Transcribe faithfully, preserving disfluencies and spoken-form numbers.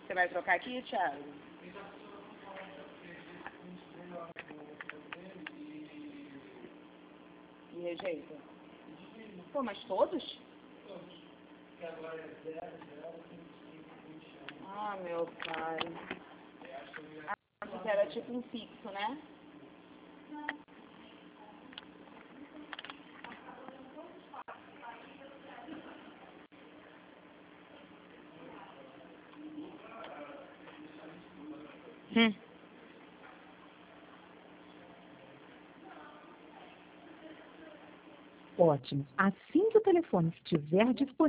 Você vai trocar aqui, Thiago? E rejeita? Pô, mas todos? Ah, meu pai. Ah, porque era tipo um fixo, né? Hum. Ótimo. Assim que o telefone estiver disponível,